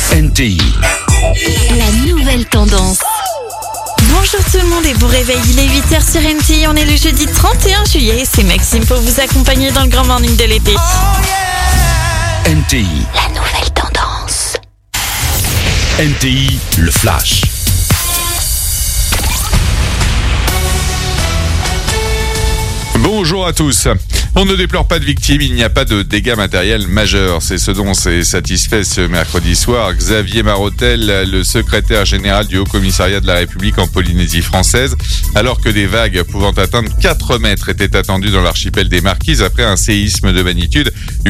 NTI. La nouvelle tendance. Bonjour tout le monde et bon réveil, il est 8h sur NTI, on est le jeudi 31 juillet, c'est Maxime pour vous accompagner dans le grand morning de l'été. NTI. La nouvelle tendance. NTI, le flash. Bonjour à tous. On ne déplore pas de victimes, il n'y a pas de dégâts matériels majeurs. C'est ce dont s'est satisfait ce mercredi soir Xavier Marotel, le secrétaire général du Haut-Commissariat de la République en Polynésie française, alors que des vagues pouvant atteindre 4 mètres étaient attendues dans l'archipel des Marquises après un séisme de magnitude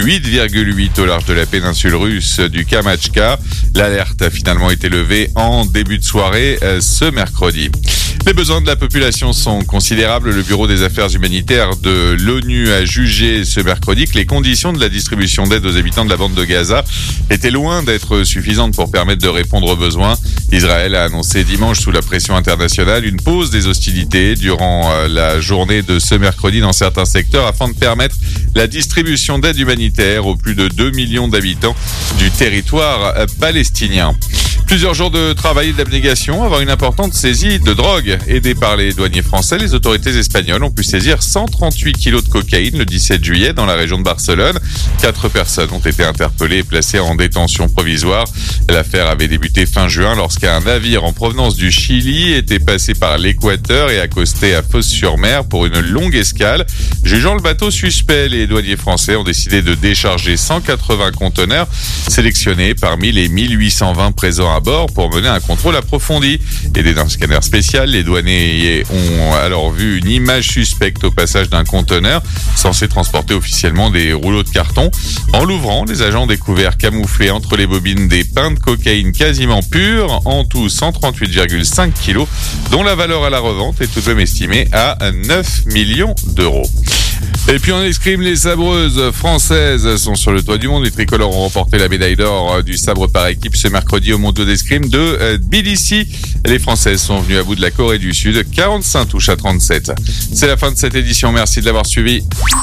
8,8 au large de la péninsule russe du Kamtchatka. L'alerte a finalement été levée en début de soirée ce mercredi. Les besoins de la population sont considérables. Le Bureau des affaires humanitaires de l'ONU a jugé ce mercredi que les conditions de la distribution d'aide aux habitants de la bande de Gaza étaient loin d'être suffisantes pour permettre de répondre aux besoins. Israël a annoncé dimanche, sous la pression internationale, une pause des hostilités durant la journée de ce mercredi dans certains secteurs afin de permettre la distribution d'aide humanitaire aux plus de 2 millions d'habitants du territoire palestinien. Plusieurs jours de travail et d'abnégation avant une importante saisie de drogue. Aidés par les douaniers français, les autorités espagnoles ont pu saisir 138 kilos de cocaïne le 17 juillet dans la région de Barcelone. 4 personnes ont été interpellées et placées en détention provisoire. L'affaire avait débuté fin juin lorsqu'un navire en provenance du Chili était passé par l'Équateur et accosté à Fos-sur-Mer pour une longue escale. Jugeant le bateau suspect, les douaniers français ont décidé de décharger 180 conteneurs sélectionnés parmi les 1820 présents à bord pour mener un contrôle approfondi. Aidés d'un scanner spécial, les douaniers ont alors vu une image suspecte au passage d'un conteneur censé transporter officiellement des rouleaux de carton. En l'ouvrant, les agents ont découvert camouflés entre les bobines des pains de cocaïne quasiment purs, en tout 138,5 kilos, dont la valeur à la revente est tout de même estimée à 9 millions d'euros. Et puis en escrime, les sabreuses françaises sont sur le toit du monde. Les tricolores ont remporté la médaille d'or du sabre par équipe ce mercredi au mondiaux d'escrime de Tbilissi. Les Françaises sont venues à bout de la Corée du Sud, 45 touches à 37. C'est la fin de cette édition, merci de l'avoir suivi.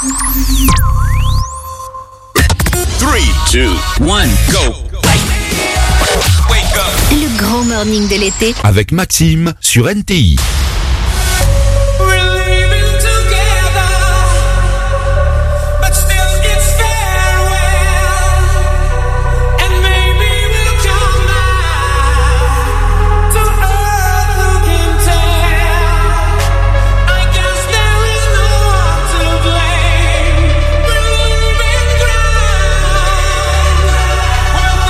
3, 2, 1, go! Le grand morning de l'été. Avec Maxime sur NTI.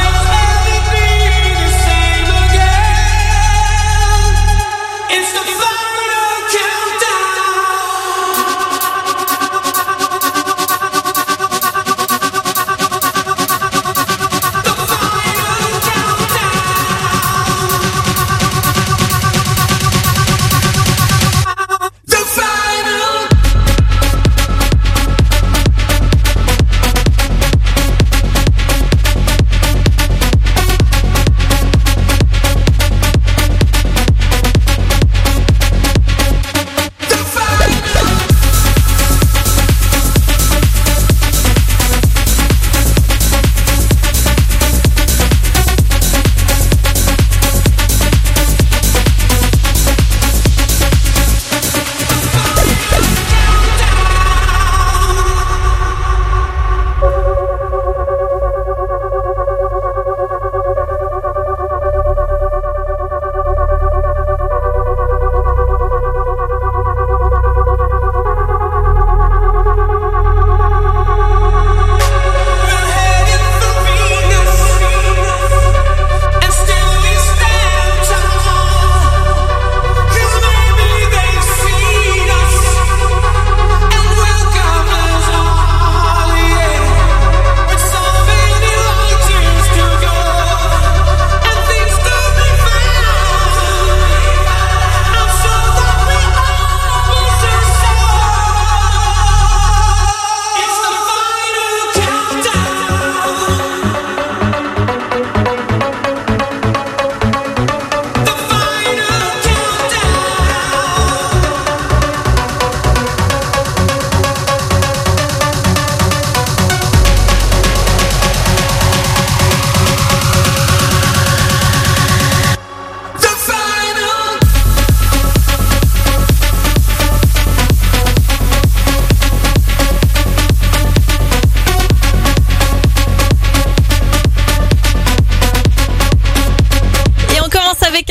It's the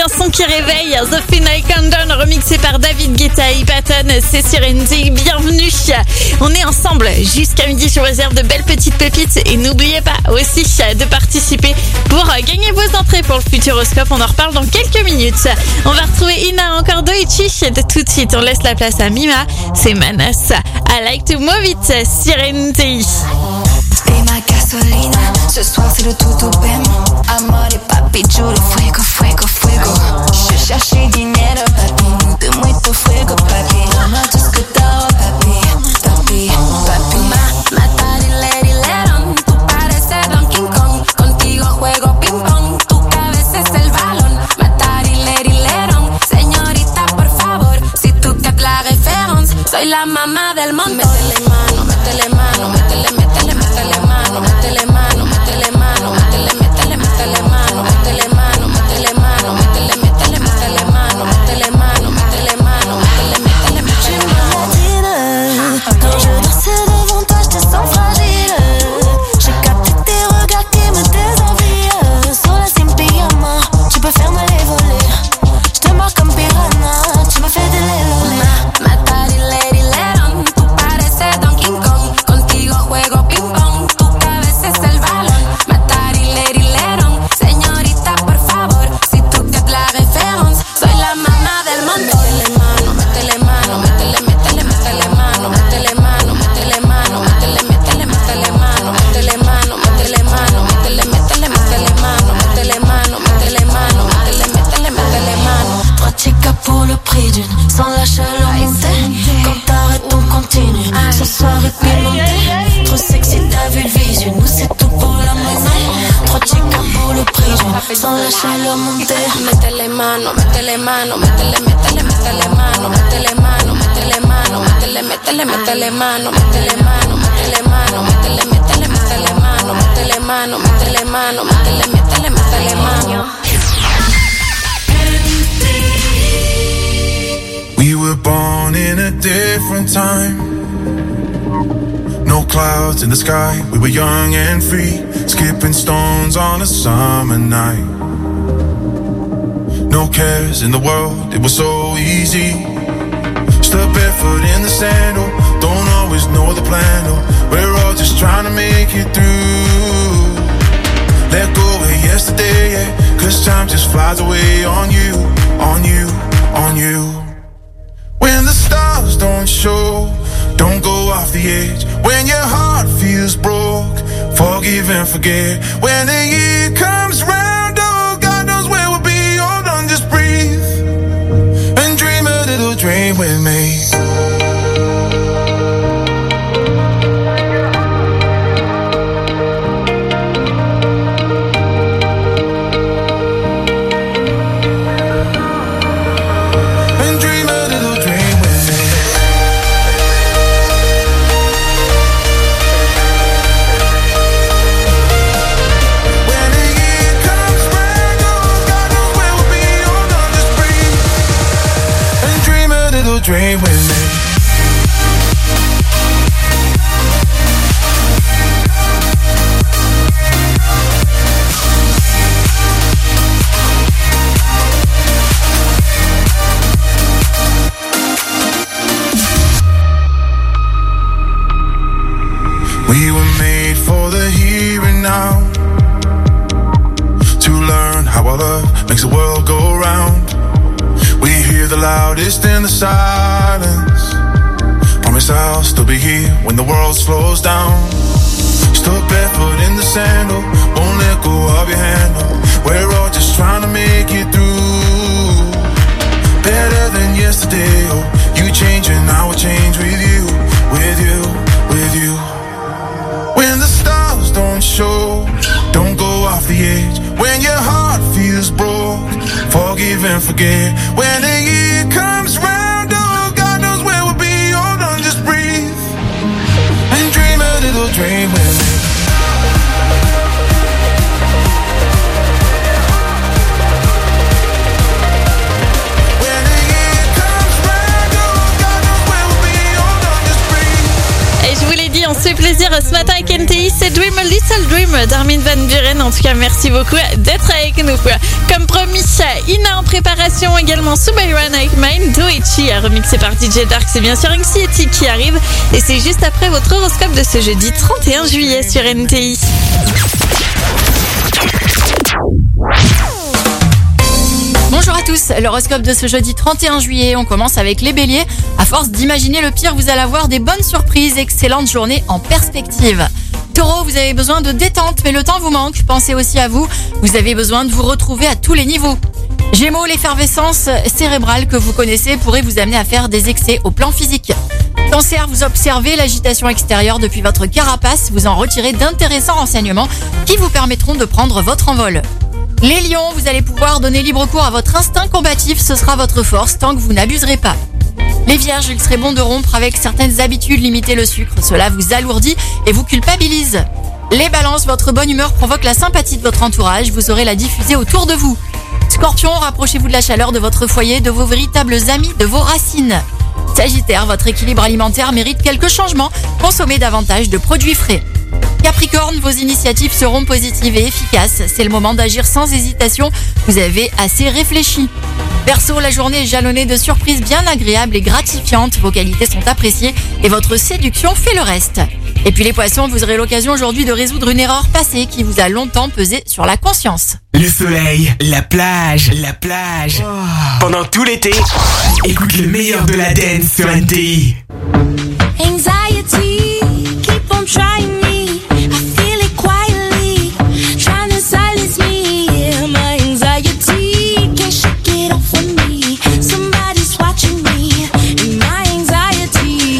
un son qui réveille. The Final Countdown remixé par David Guetta et Patton. C'est sur NTI. Bienvenue. On est ensemble jusqu'à midi. Je vous réserve de belles petites pépites. Et n'oubliez pas aussi de participer pour gagner vos entrées pour le Futuroscope. On en reparle dans quelques minutes. On va retrouver Ina encore Doichi. Tout de suite, on laisse la place à Mima. C'est Manas. I like to move it sur NTI. T'es ma gasolina, ce soir c'est le tout au bem. Amor et papi chulo, fuego, fuego, fuego. Je cherchais dinero, papi, de muito fuego, papi. Toma tout ce que t'as, papi, papi, papi. Matarilerilero, tú pareces Donkey Kong. Contigo juego ping pong, tu cabeza es el balón. Matarilerilero, señorita por favor, si tú te la référence, soy la mamá del montón. Métele mano, métele mano, métele, métele, métele mano, métele mano, métele mano, métele, métele, métele mano, métele mano, métele mano, métele, métele, métele mano, métele mano, métele mano, métele, métele, métele mano. Quand je danse devant toi, je te sens fragile. J'ai capté tes regards qui me désenvient. Sola sin pijama, tu peux faire mal les volets. Je te marque comme piranha, tu me fais des léloles. Matarilerilero, tú pareces Donkey Kong. Contigo juego ping pong, tu cabeza es el balón. Matarilerilero, señorita por favor, si tú te la référence, soy la mamá del montón. Métele mano, métele, métele, métele mano, métele mano, métele mano, métele, métele, métele mano, métele mano, métele mano, métele, métele, métele mano, métele mano, métele mano, métele, métele, métele mano. 3 chicas pour le prix d'une, sans la chaleur montée. Quand t'arrêtes on continue, ce soir est pimenté. Trop sexy t'as vu le visu, nous c'est tout pour la monnaie. 3 chicas pour le prix d'une, sans la chaleur montée. Métele mano, métele mano, métele, métele, métele mano, métele mano, métele mano, métele, métele, métele mano, métele mano, métele mano, métele, métele, métele mano, métele mano, métele mano, métele, métele, métele mano. We were born in a different time. No clouds in the sky, we were young and free, skipping stones on a summer night. No cares in the world, it was so easy. Step barefoot in the sandal, don't always know the plan. Oh, we're all just trying to make it through. Let go of yesterday, yeah, 'cause time just flies away on you, on you, on you. When the stars don't show, don't go off the edge. When your heart feels broke, forgive and forget. When the year comes round, oh, God knows where we'll be. Hold on, just breathe and dream a little dream with me. Dream with me. We were made for the here and now, to learn how our love makes the world go round. We hear the loudest in the silence. Promise I'll still be here when the world slows down. Stuck barefoot in the sandal, won't let go of your handle. We're all just trying to make it through. Better than yesterday, oh, you change and I will change with you, with you, with you. When the stars don't show, don't go off the edge. When your heart feels broke, forgive and forget. When the year comes round, oh, God knows where we'll be. Hold on, just breathe and dream a little dream with me. When the year comes round, oh, God knows where we'll be. Hold on, just breathe. Et je vous l'ai dit, on se fait plaisir ce matin avec NTI c'est Dream a Little Dream d'Armin van Buuren. En tout cas, merci beaucoup d'être avec nous. Comme promis, Ina en préparation, également Subayran avec Mind Doichi, remixé par DJ Dark. C'est bien sûr Anxiety qui arrive. Et c'est juste après votre horoscope de ce jeudi 31 juillet sur NTI. Bonjour à tous, l'horoscope de ce jeudi 31 juillet, on commence avec les béliers. À force d'imaginer le pire, vous allez avoir des bonnes surprises, excellente journée en perspective. Taureau, vous avez besoin de détente, mais le temps vous manque, pensez aussi à vous. Vous avez besoin de vous retrouver à tous les niveaux. Gémeaux, l'effervescence cérébrale que vous connaissez pourrait vous amener à faire des excès au plan physique. Cancer, vous observez l'agitation extérieure depuis votre carapace, vous en retirez d'intéressants renseignements qui vous permettront de prendre votre envol. Les lions, vous allez pouvoir donner libre cours à votre instinct combatif, ce sera votre force tant que vous n'abuserez pas. Les vierges, il serait bon de rompre avec certaines habitudes, limiter le sucre, cela vous alourdit et vous culpabilise. Les balances, votre bonne humeur provoque la sympathie de votre entourage, vous saurez la diffuser autour de vous. Scorpion, rapprochez-vous de la chaleur de votre foyer, de vos véritables amis, de vos racines. Sagittaire, votre équilibre alimentaire mérite quelques changements, consommez davantage de produits frais. Capricorne, vos initiatives seront positives et efficaces. C'est le moment d'agir sans hésitation. Vous avez assez réfléchi. Verseau, la journée est jalonnée de surprises bien agréables et gratifiantes. Vos qualités sont appréciées et votre séduction fait le reste. Et puis les poissons, vous aurez l'occasion aujourd'hui de résoudre une erreur passée qui vous a longtemps pesé sur la conscience. Le soleil, la plage. Oh. Pendant tout l'été, écoute le meilleur de la dance sur NTI. Anxiety, keep on trying me. I feel it quietly, trying to silence me. Yeah, my anxiety can't shake it off of me. Somebody's watching me, and my anxiety.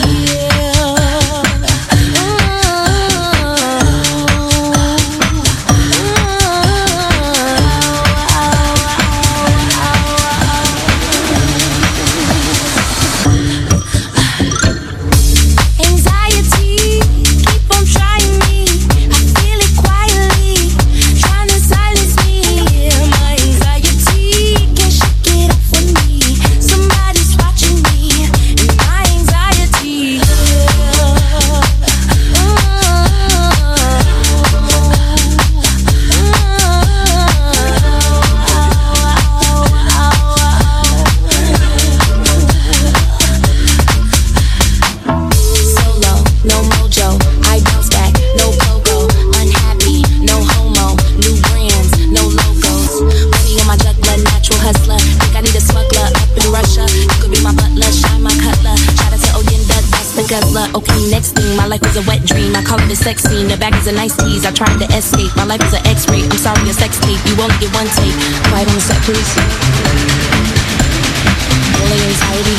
Okay, next thing, my life is a wet dream. I call it a sex scene. The bag is a nice tease. I tried to escape. My life is an X-ray. I'm sorry, a sex tape. You only get one take. Quiet on the set, please. Rolling anxiety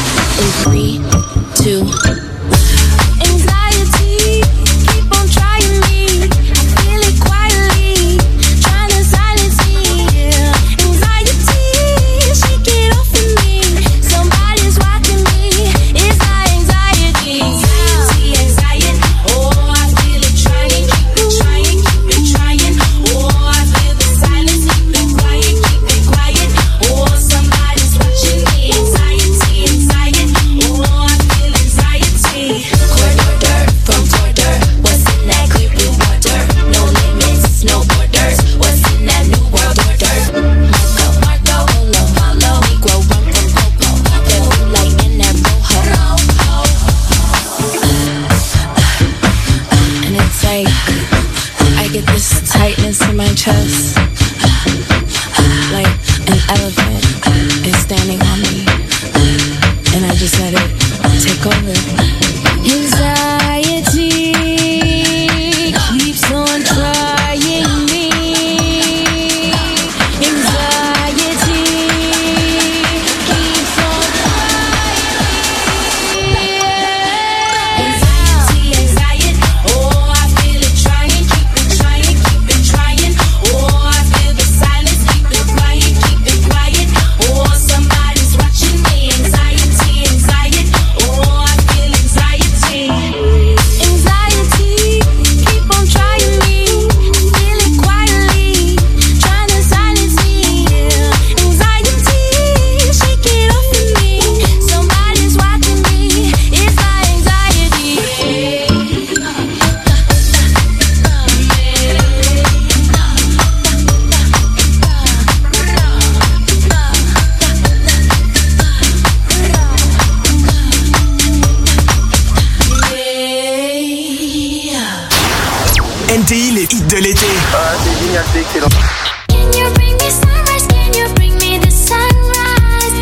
in 3, 2. Anxiety, keep on trying me. I feel it quietly, trying to silence me. Yeah. Anxiety, shake it off of me. Somebody's watching me. It's my anxiety. Anxiety, oh, I feel it trying, keep it trying, keep it trying. Oh, I feel the silence, keep it quiet, oh, somebody's watching me. Anxiety, oh, I feel anxiety. Corridor from border, what's in that clear blue water? No limits, no borders, what's in that new world order? Marco, follow, Negro, run from Popo. That blue light in that rojo. And it's like, I get this tightness in my chest, like an elephant is standing on me, and I just let it take over. Anxiety keeps on trying me. Anxiety keeps on trying me. Anxiety, oh, I feel it trying, keep it trying. Oh, I feel the silence, keep it quiet. Oh, somebody's watching me. Anxiety, oh, I feel it les hits de l'été. Ah, c'est génial, c'est excellent. Can you bring me sunrise? Can you bring me the sunrise?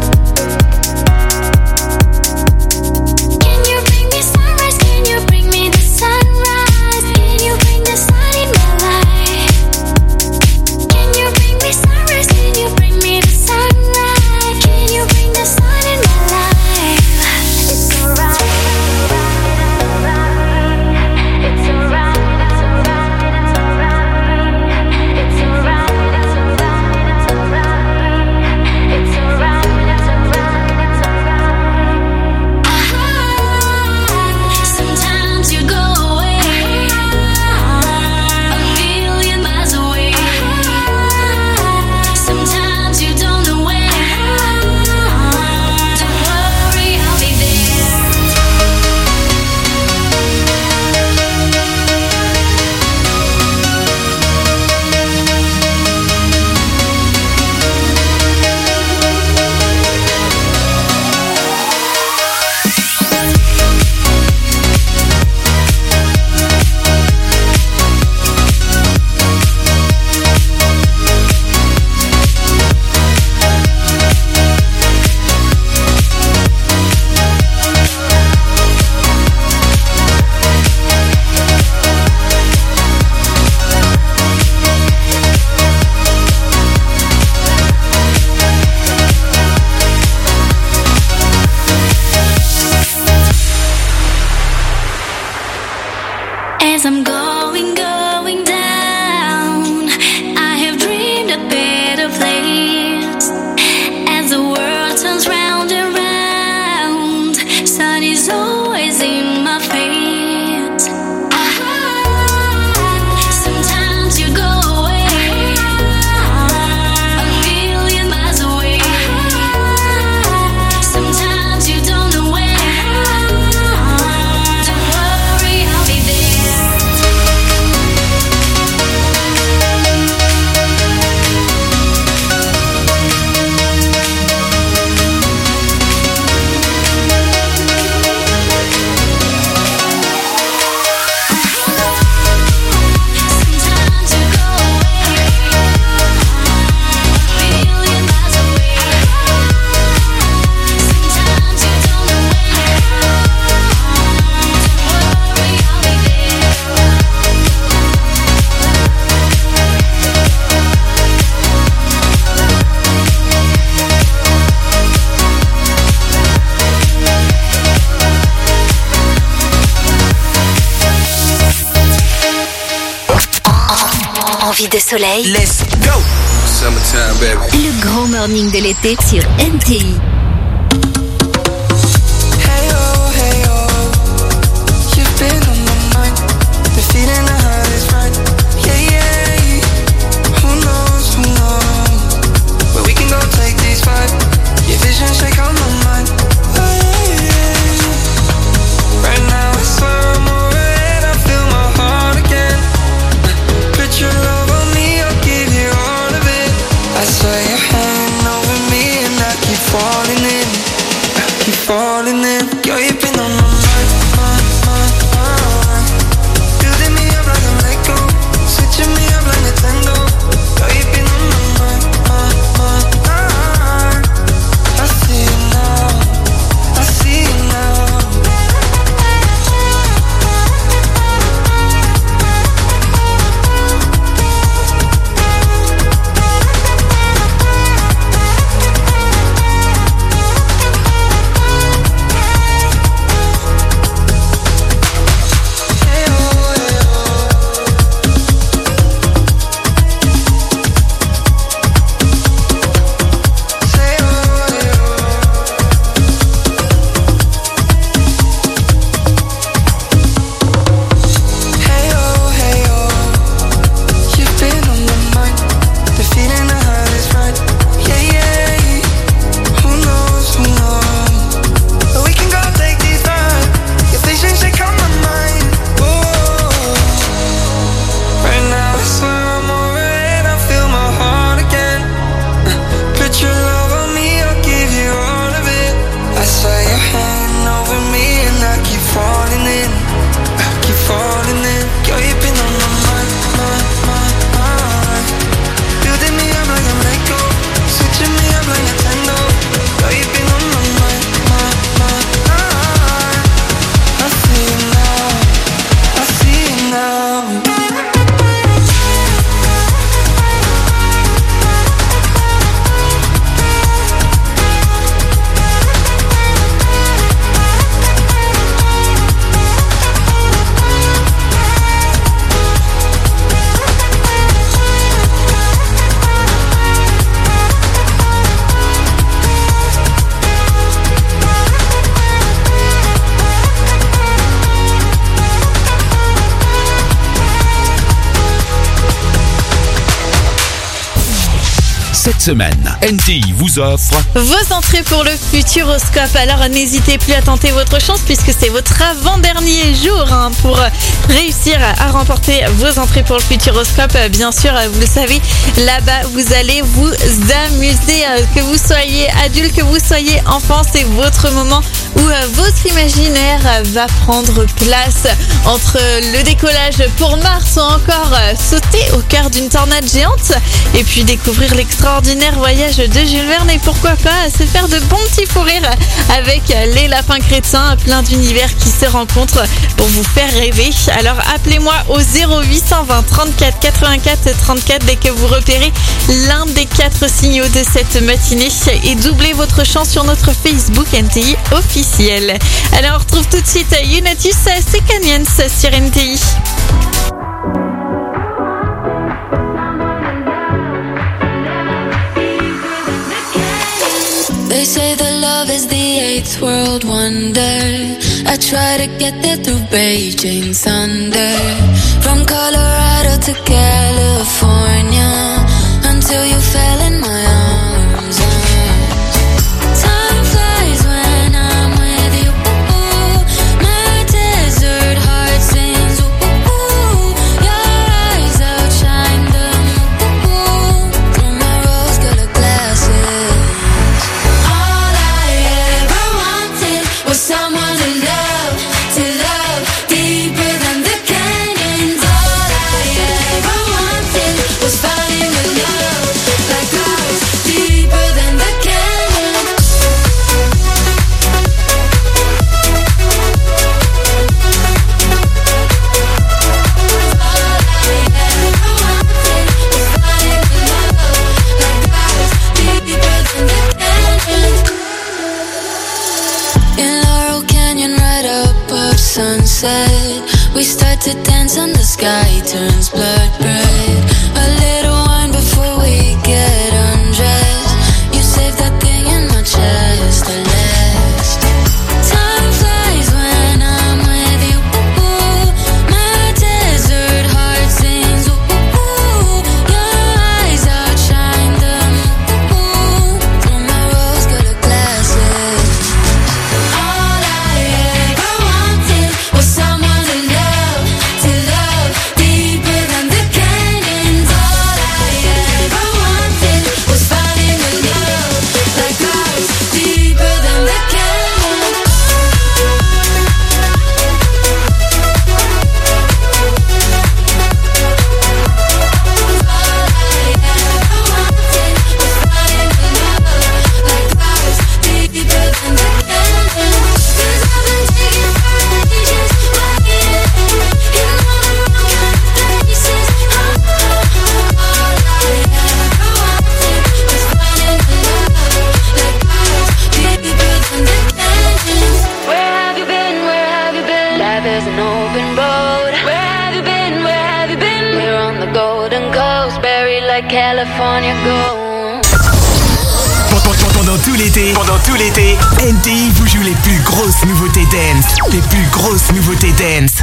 Can you bring me sunrise? Can you bring me the sunrise? Can you bring the sun in my life? Can you bring me sunrise? Can you bring me the sunrise? Can you bring the sun in my life? It's alright. It's alright. It's alright. Sometimes you go away, a million miles away. Sometimes you don't know where. Don't worry, I'll be there. As I'm going down, I have dreamed a better place. As the world turns round and round, sun is always in my face. Sometimes you go away, a million miles away. Sometimes you don't know where. Don't worry, I'll be there. Sometimes you go away, a million miles away. Sometimes you don't know where. Don't worry, I'll be there. Envie de soleil, Let's go. Summertime, baby. le grand morning de l'été sur NTI. Hey oh, you've been on my mind. The feeling I had is right. Yeah. Who knows? Where we can go take these vibes. Your vision shake on my mind. Oh, yeah. Right now I swear I'm alright. I feel my heart again. Put your love on me, I'll give you all of it. I swear you're hanging over me and I keep falling semaine, NTI vous offre Vos entrées pour le Futuroscope. Alors n'hésitez plus à tenter votre chance puisque c'est votre avant-dernier jour pour réussir à remporter vos entrées pour le Futuroscope. Bien sûr, vous le savez, là-bas vous allez vous amuser. Que vous soyez adulte, que vous soyez enfant, c'est votre moment où votre imaginaire va prendre place entre le décollage pour Mars ou encore sauter au cœur d'une tornade géante et puis découvrir l'extraordinaire voyage de Jules Verne et pourquoi pas se faire de bons petits fous rires avec les lapins crétins, plein d'univers qui se rencontrent pour vous faire rêver. Alors appelez-moi au 0820 34 84 34 dès que vous repérez l'un des 4 signaux de cette matinée et doublez votre chance sur notre Facebook NTI officiel. Alors on retrouve tout de suite Unitus, c'est Canyons sur NTI. They say that love is the 8th world wonder. I try to get there through Beijing thunder. From Colorado to California, until you fell in my arms. Time flies when I'm with you. My desert heart sings. Your eyes outshine the moon through my rose-colored glasses. Someone to love deeper than the canyons. All I ever wanted was falling in love like clouds deeper than the canyons. All I ever wanted was falling in love like clouds deeper than the canyons. In Laurel Canyon, right above sunset, we start to dance and the sky turns blood red. A little wine before we get undressed. You save that thing in my chest, the last. Time flies when I'm with you. My desert heart sings. Your eyes outshine the moon through my rose-colored glasses. All I ever wanted was someone to love deeper than the canyons. All I ever wanted was falling in love like clouds deeper than the canyons. All I ever wanted was falling in love like clouds deeper than the canyons. 'Cause I've been taking vacations, flying in all the wrong places. All I ever wanted was falling in love like clouds deeper than the canyons. Where have you been? Where have you been? Life is an open boat. Where have you been? Where have you been? We're on the Golden Coast, buried like California gold. Pendant tout l'été, NTI vous joue les plus grosses nouveautés dance. Les plus grosses nouveautés dance.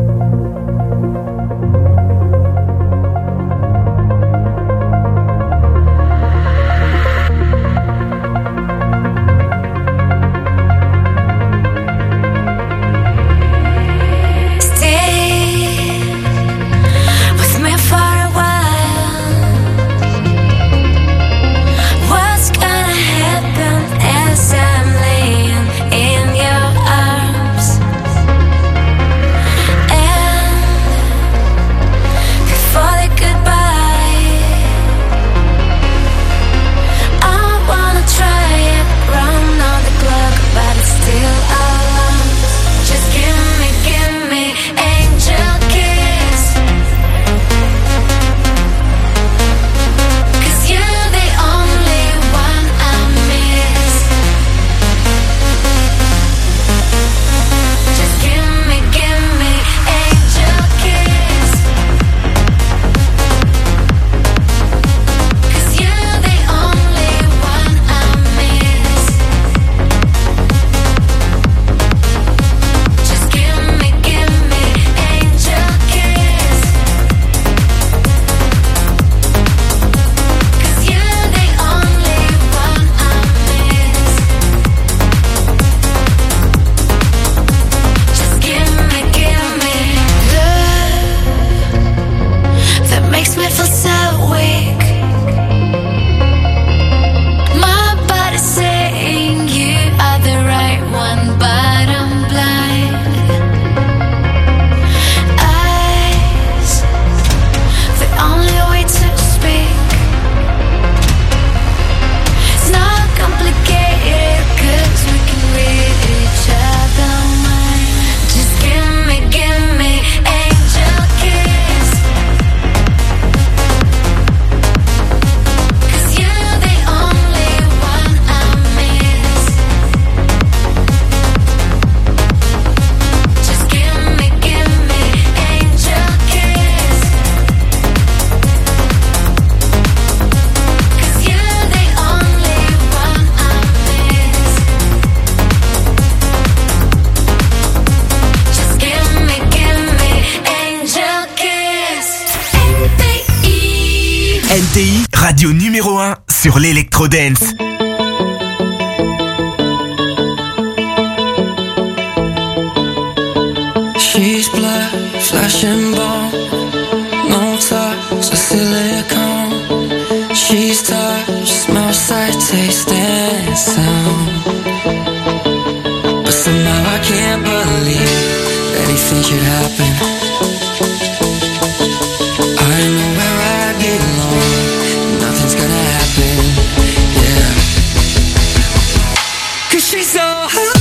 Stay with me for a while. What's gonna happen as I'm laying in your arms? And NTI, radio numéro 1 sur l'électro-dance. She's black, flashing bone, no touch, so silicone. She's touch, smell, sight, taste, and sound. But somehow I can't believe anything should happen. I know where I belong, nothing's gonna happen, yeah. 'Cause she's so high.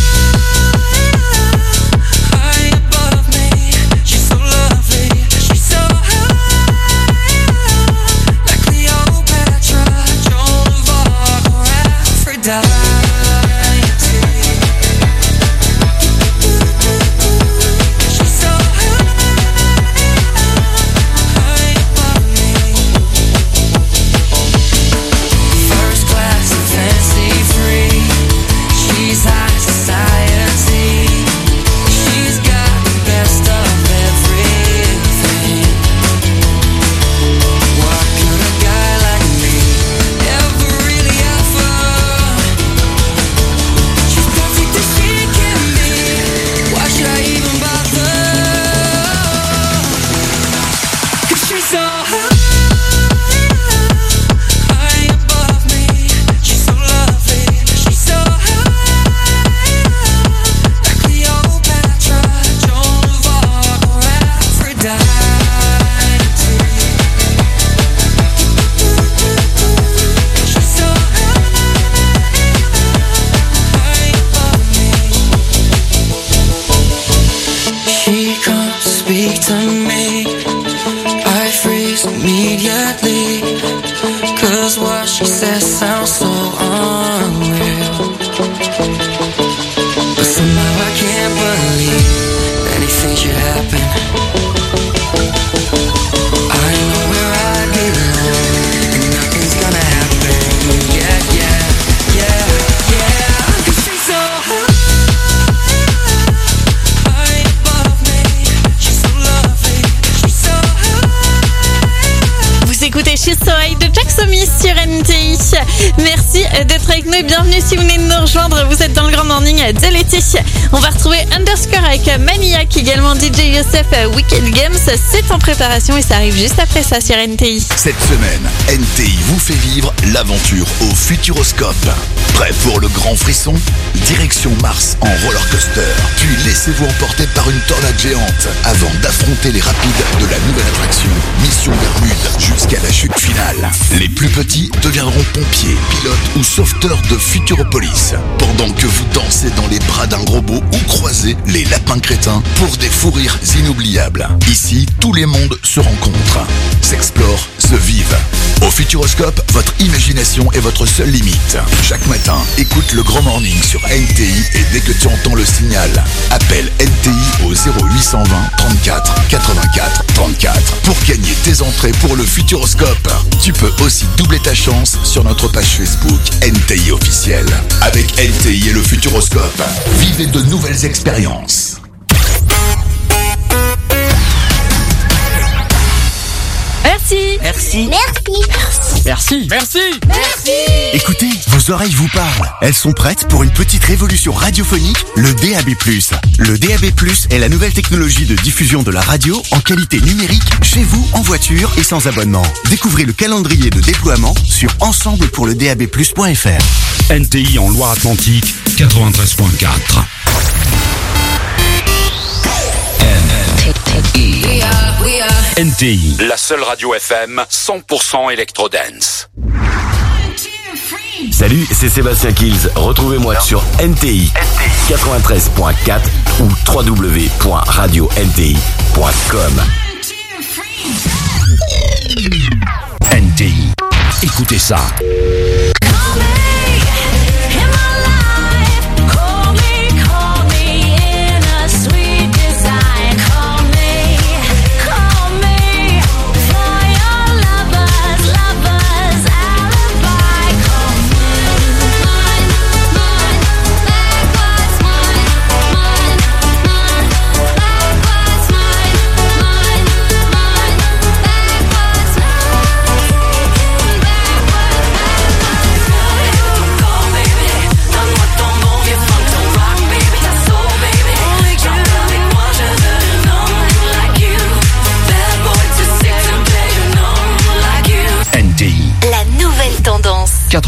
Merci d'être avec nous et bienvenue si vous venez de nous rejoindre. Vous êtes dans le Grand Morning de l'été. On va retrouver Underscore avec Maniac, également DJ Youssef Weekend Games. C'est en préparation et ça arrive juste après ça sur NTI. Cette semaine, NTI vous fait vivre l'aventure au Futuroscope. Prêt pour le grand frisson? Direction Mars en roller coaster. Puis laissez-vous emporter par une tornade géante avant d'affronter les rapides de la nouvelle attraction Mission Bermude jusqu'à la chute finale. Les plus petits deviendront pompiers, pilotes ou sauveteurs de Futuropolis. Pendant que vous dansez dans les bras d'un robot ou croisez les lapins crétins pour des fous rires inoubliables. Ici, tous les mondes se rencontrent, s'explorent, se vivent. Au Futuroscope, votre imagination est votre seule limite. Chaque matin, écoute le Grand Morning sur NTI et dès que tu entends le signal, appelle NTI au 0820 34 84 34 pour gagner tes entrées pour le Futuroscope. Tu peux aussi doubler ta chance sur notre page Facebook NTI officiel. Avec NTI et le Futuroscope, vivez de nouvelles expériences. Merci. Merci. Merci. Merci. Merci. Merci. Écoutez, vos oreilles vous parlent. Elles sont prêtes pour une petite révolution radiophonique, le DAB+. Le DAB+, est la nouvelle technologie de diffusion de la radio en qualité numérique, chez vous, en voiture et sans abonnement. Découvrez le calendrier de déploiement sur ensemblepourledabplus.fr. NTI en Loire-Atlantique, 93.4. NTI, la seule radio FM 100% électro-dance. Salut, c'est Sébastien Kills. Retrouvez-moi sur NTI 93.4 ou www.radio-nti.com. NTI, écoutez ça.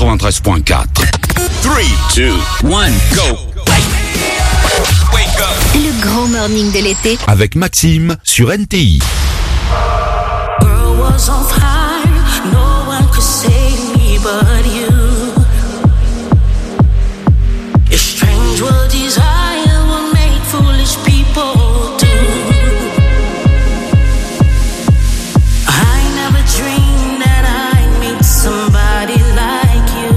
93.4. 3, 2, 1, go. Le grand morning de l'été. Avec Maxime sur NTI. World was on fire, no one could save me but you. Your strange world desire will make foolish people do. I never dreamed that I'd meet somebody like you.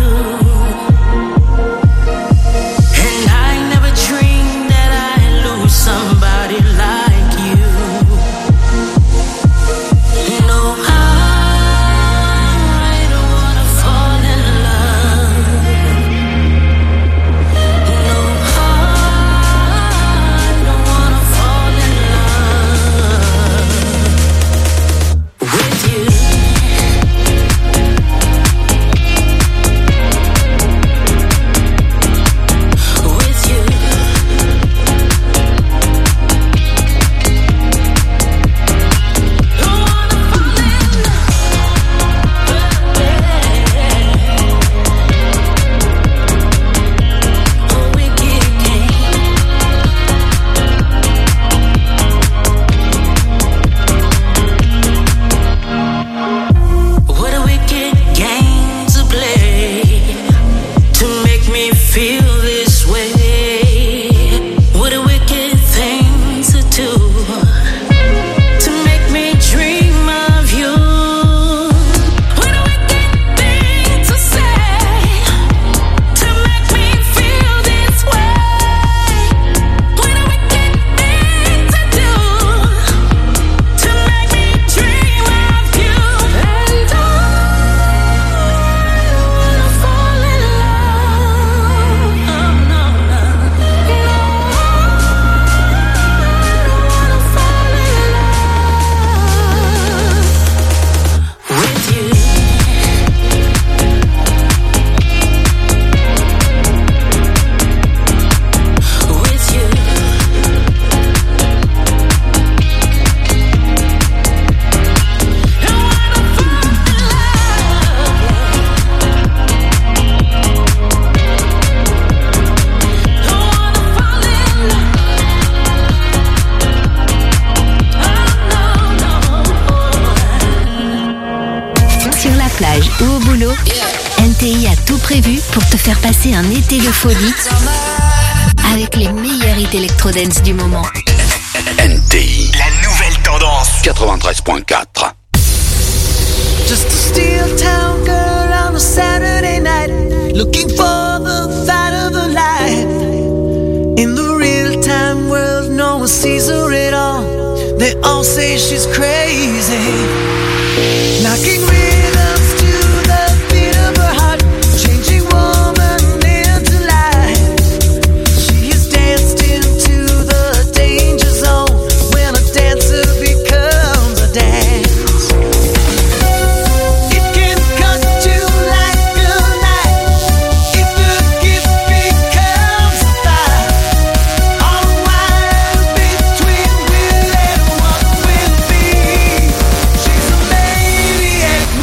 And I never dreamed that I'd lose somebody like you. No, I don't wanna fall in love. No, I don't wanna fall in love with you. With you. Don't wanna fall in love. A wicked game. What a wicked game to play to make me feel this way. What a wicked thing to do to make me dream of you. What a wicked thing to say to make me feel this way. What a wicked thing to do to make me dream of you. And I wanna fall in love. No, no, no. No, I wanna fall in love with you. With you. I wanna fall in love. I wanna fall in love. Sur la plage ou au boulot, NTI a tout prévu pour te faire passer un été de folie avec les meilleurs hits électro-dance du moment. NTI. La nouvelle tendance. 93.4. Just a steel town girl on a Saturday night, looking for the fight of her life. In the real time world, no one sees her at all. They all say she's crazy. Knocking rhythms to the beat of her heart, changing woman into life. She has danced into the danger zone when a dancer becomes a dance. It can cut you like a knife if the gift becomes a fire. All the while between will and what will be. She's a maniac.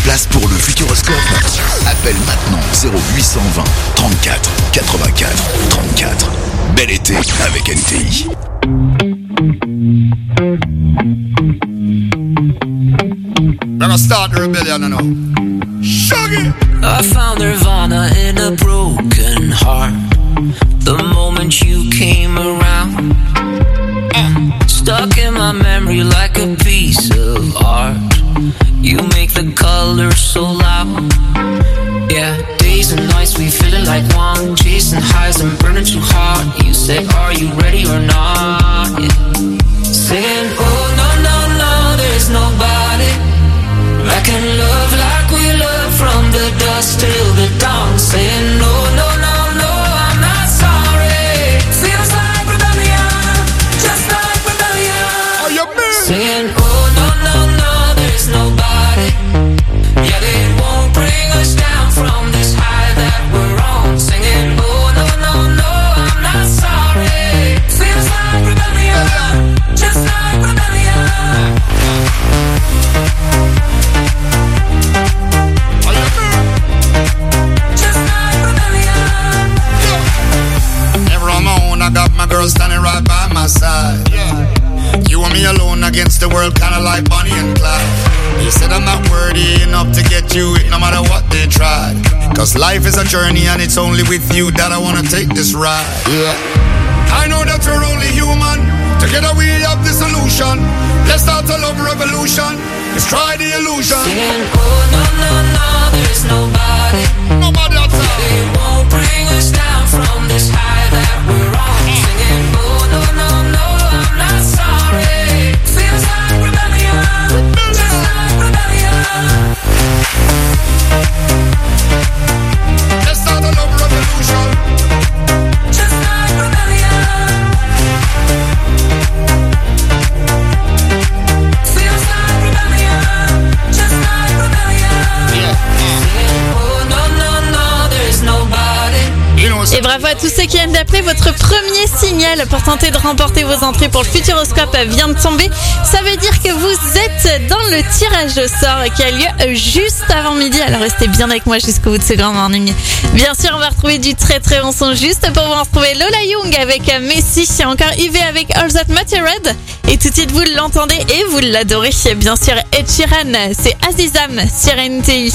places pour le Futuroscope? Appelle maintenant 0820 34 84 34. Bel été avec NTI. Gonna start the rebellion now. Shaggy! I found Nirvana in a broken heart. The moment you came around, stuck in my memory like a piece of art. You make the colors so loud. Yeah, days and nights we feeling like one, chasing highs and burning too hard. You say, are you ready or not? Yeah. Saying, oh no, no, no, there's nobody I can love like we love from the dusk till the dawn. Saying, no, no, no, no, I'm not sorry. Feels like rebellion, just like rebellion. Oh, you mean? Saying, oh no, no, no, there's nobody. Yeah, they won't bring us down from this high that we're on. Singing, oh no, no, no, I'm not sorry. Feels like rebellion, just like rebellion. I got my girl standing right by my side. Yeah. You and me alone against the world, kinda like Bonnie and Clyde. You said I'm not worthy enough to get you it no matter what they tried. Cause life is a journey and it's only with you that I wanna take this ride. Yeah. I know that you're only human. Together we have the solution. Let's start a love revolution. Let's try the illusion. Saying, oh no, no, no, there's nobody. Nobody outside. They won't bring us down from this high that we're on. Singing, oh no, no, no, I'm not sorry. Feels like rebellion, just like rebellion. Let's start a love revolution. Just like rebellion. Feels like rebellion, just like rebellion. Saying, oh no, no, no, there's nobody. Et bravo à tous ceux qui viennent d'appeler. Votre premier signal pour tenter de remporter vos entrées pour le Futuroscope vient de tomber. Ça veut dire que vous êtes dans le tirage au sort qui a lieu juste avant midi. Alors restez bien avec moi jusqu'au bout de ce grand morning. Bien sûr, on va retrouver du très très bon son juste pour vous retrouver Lola Young avec Messi, encore Yves avec All That Mattered. Et tout de suite vous l'entendez et vous l'adorez. Bien sûr, Ed Sheeran, c'est Azizam sur NTI.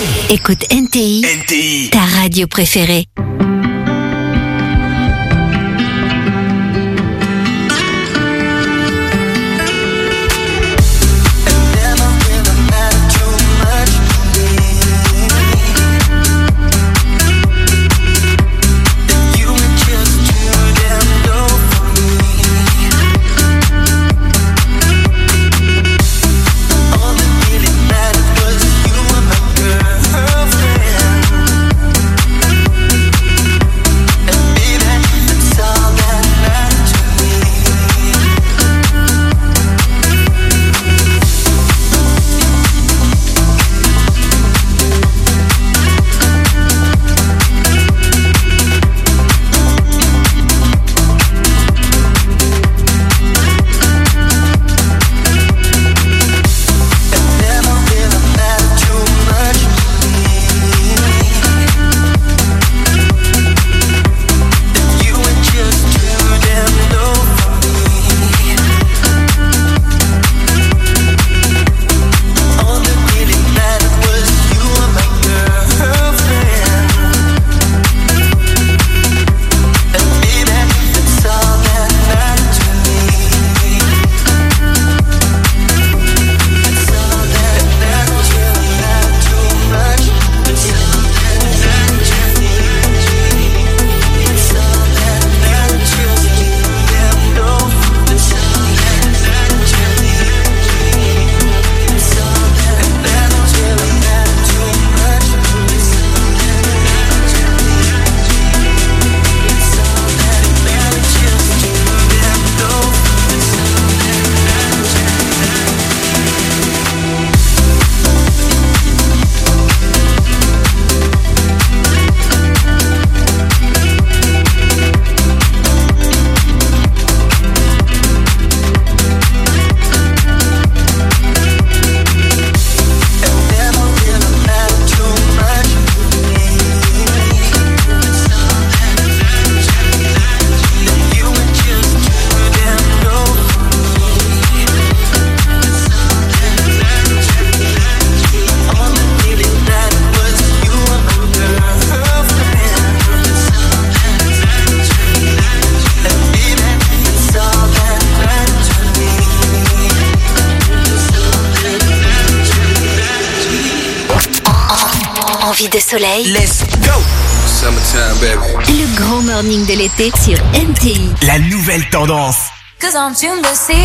Écoute NTI, ta radio préférée. Envie de soleil. Let's go. Summertime, baby. Le grand morning de l'été sur NTI. La nouvelle tendance. Cause I'm tuned to see.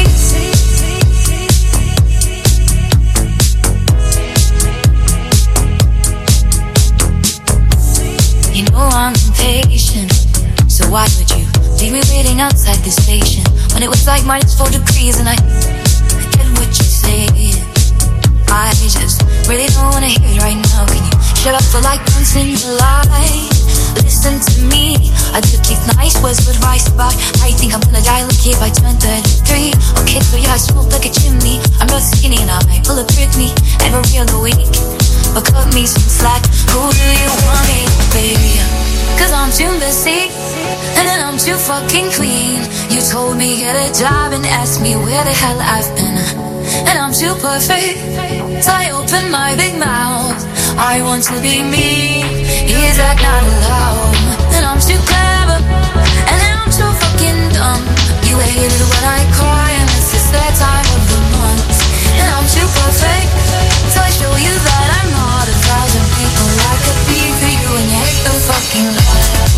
You know I'm impatient, so why would you leave me waiting outside the station when it was like -4 degrees and I get what you're saying. I just really don't wanna hear it right now. Can you shut up for like once in your life? Listen to me. I took these nice words of advice about I think I'm gonna die like if I turn 33. Okay, so yeah, I smoke like a chimney. I'm not skinny and I might pull a Britney every other week. But cut me some slack. Who do you want me, baby? Cause I'm too messy and then I'm too fucking clean. You told me get a job and asked me where the hell I've been. And I'm too perfect, so I open my big mouth. I want to be me, is that not allowed? And I'm too clever, and then I'm too fucking dumb. You hated when I cry, and this is that time of the month. And I'm too perfect, so I show you that I'm not 1,000 people. I could be for you, and you hate the fucking love.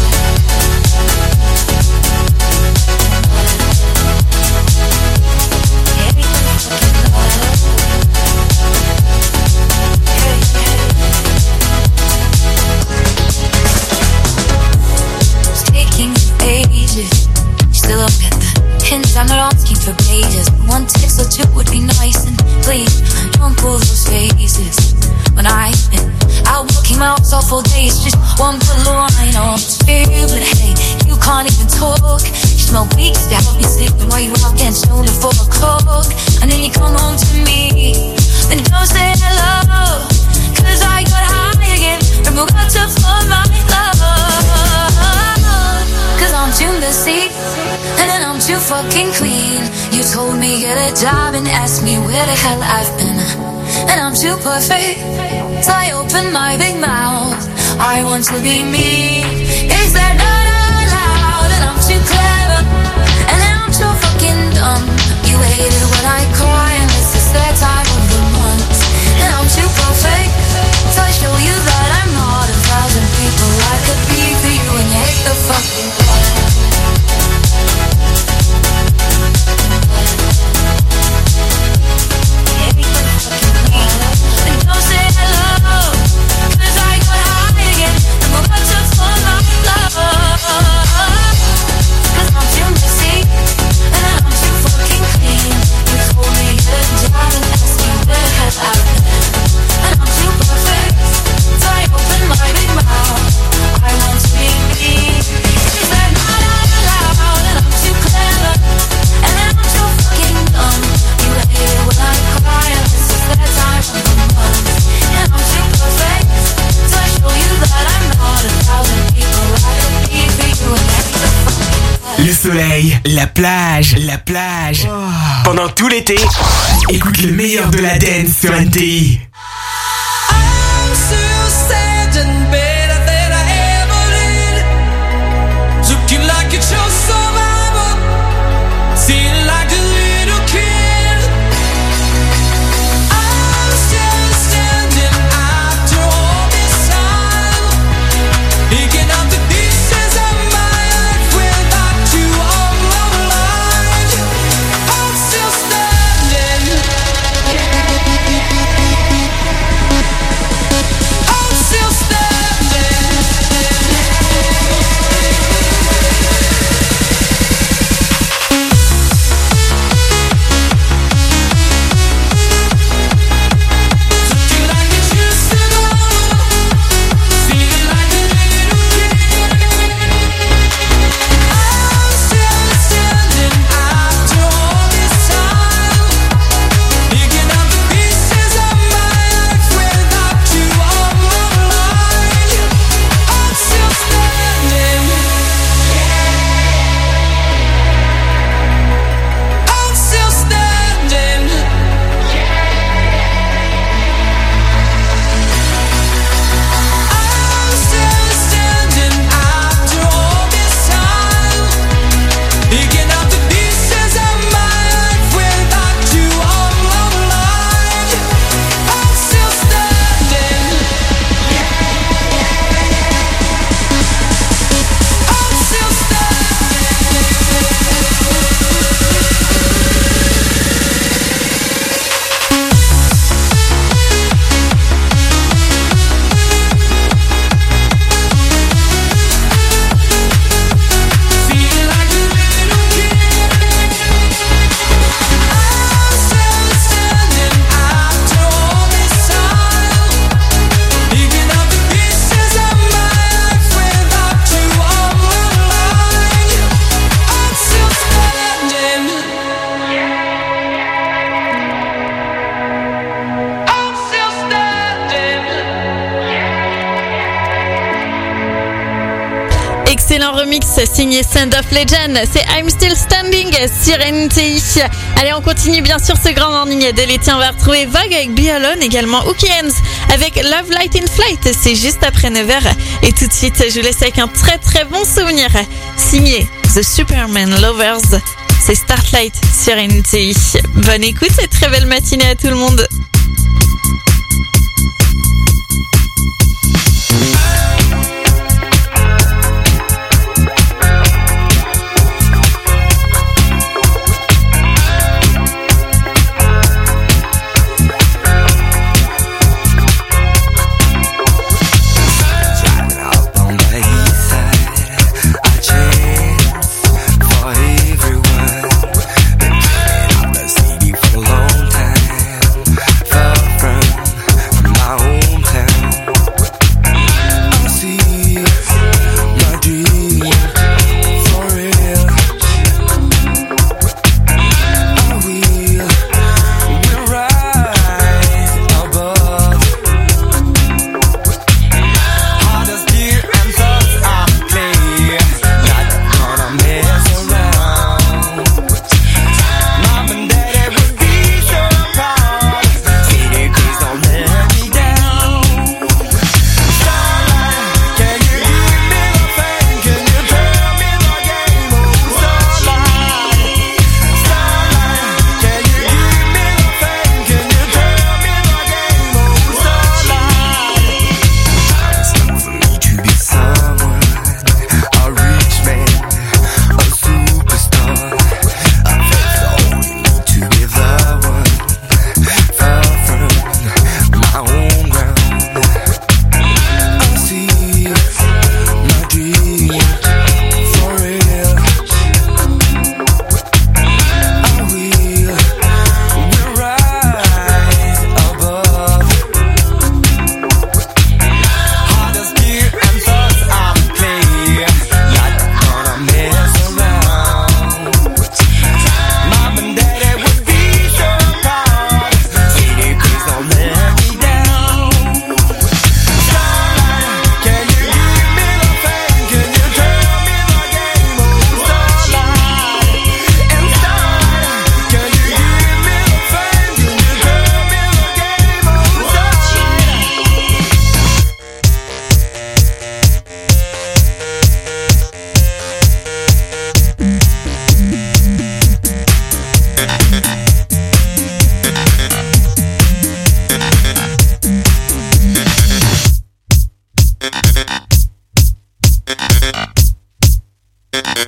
Still don't get the hint, I'm not asking for pages. One text or two would be nice, and please don't pull those faces. When I've been out working my ass off all day, it's just one good line on spirit. But hey, you can't even talk. You smell weak, stop me sleeping while you out getting stoned at 4 o'clock. And then you come home to me, then don't say hello. Cause I got high again and forgot to find my love. Cause I'm too messy, and then I'm too fucking clean. You told me get a job and asked me where the hell I've been. And I'm too perfect, so I open my big mouth. I want to be me. Is that not allowed? And I'm too clever, and I'm too fucking dumb. You hated when I cry, and this is that time of the month. And I'm too perfect, so I show you that I'm not 1,000 people. I could be for you, and you hate the fucking fun. Le soleil, la plage. Pendant tout l'été, écoute le meilleur de la dance sur NTI. Excellent remix signé Sound of Legend, c'est I'm Still Standing sur NTI. Allez, on continue bien sûr ce grand morning de l'été. On va retrouver Vogue avec Be Alone, également Hooky Hands avec Love Light in Flight. C'est juste après 9h. Et tout de suite, je vous laisse avec un très très bon souvenir signé The Superman Lovers. C'est Starlight sur NTI. Bonne écoute et très belle matinée à tout le monde. Been playing out the CD for a long time.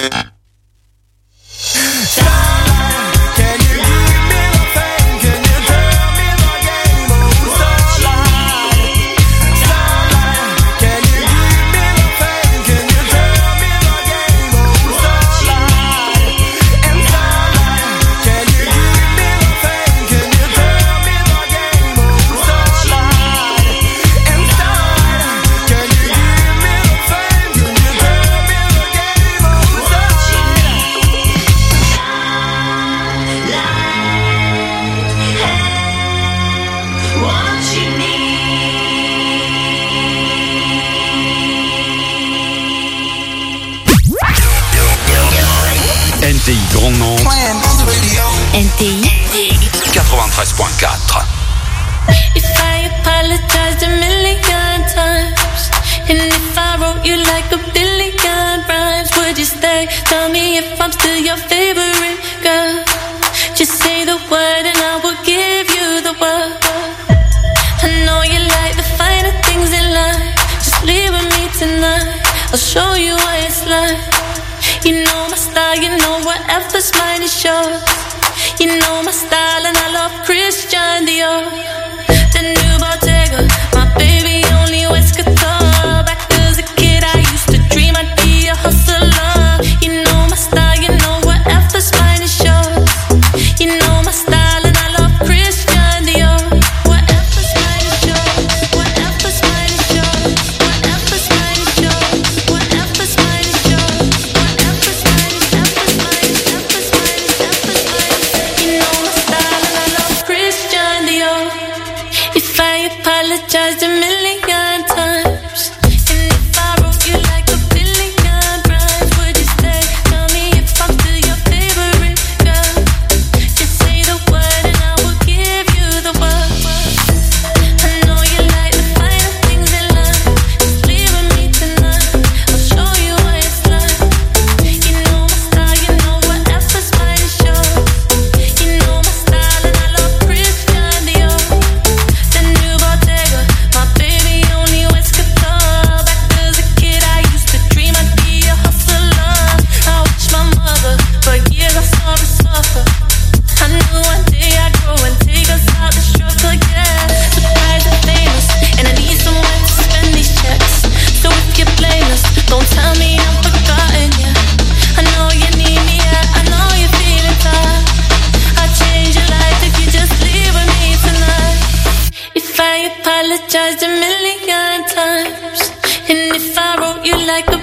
NTI Grand Nantes. NTI 93.4. If I apologized a million times, and if I wrote you like a billion rhymes, would you stay? Tell me if I'm still your favorite girl. Just say the word and I will give you the world. I know you like the finer things in life. Just leave with me tonight. I'll show you what it's like. You know my style, you know whatever's mine is yours. You know my style and I love Christian Dior. The new Bottega, my baby only wears couture. Back as a kid I used to dream I'd be a hustler. You know my style, you know whatever's mine is yours. You know my style and I love Christian Dior. Whatever's mine is yours. Whatever's mine is yours. Whatever's mine is yours. Whatever's mine is yours. Whatever's mine is mine. Whatever's mine is mine. You know my style and I love Christian Dior. If I apologized a million times, and if I wrote you like a billion rhymes, would you stay? Tell me if I'm still your favorite girl. Just say the word and I will give you the world. I know you like the finer things in life. Just leave with me tonight. I'll show you what it's like. You know my style, you know whatever's mine is yours. You know my style and I love Christian Dior. The new Bottega, my baby only wears couture. Back as a kid I used to dream I'd be a hustler. I watched my mother, for years I saw her suffer. I knew one day I'd grow and take us out the struggle, yeah. Surprised and famous, and I need someone to spend these checks. So if you're blameless, don't tell me I'm forgotten, yeah. I know you need me, yeah, I know you're feeling tired. I'll change your life if you just leave with me tonight. If I apologized a million times, and if I wrote you like a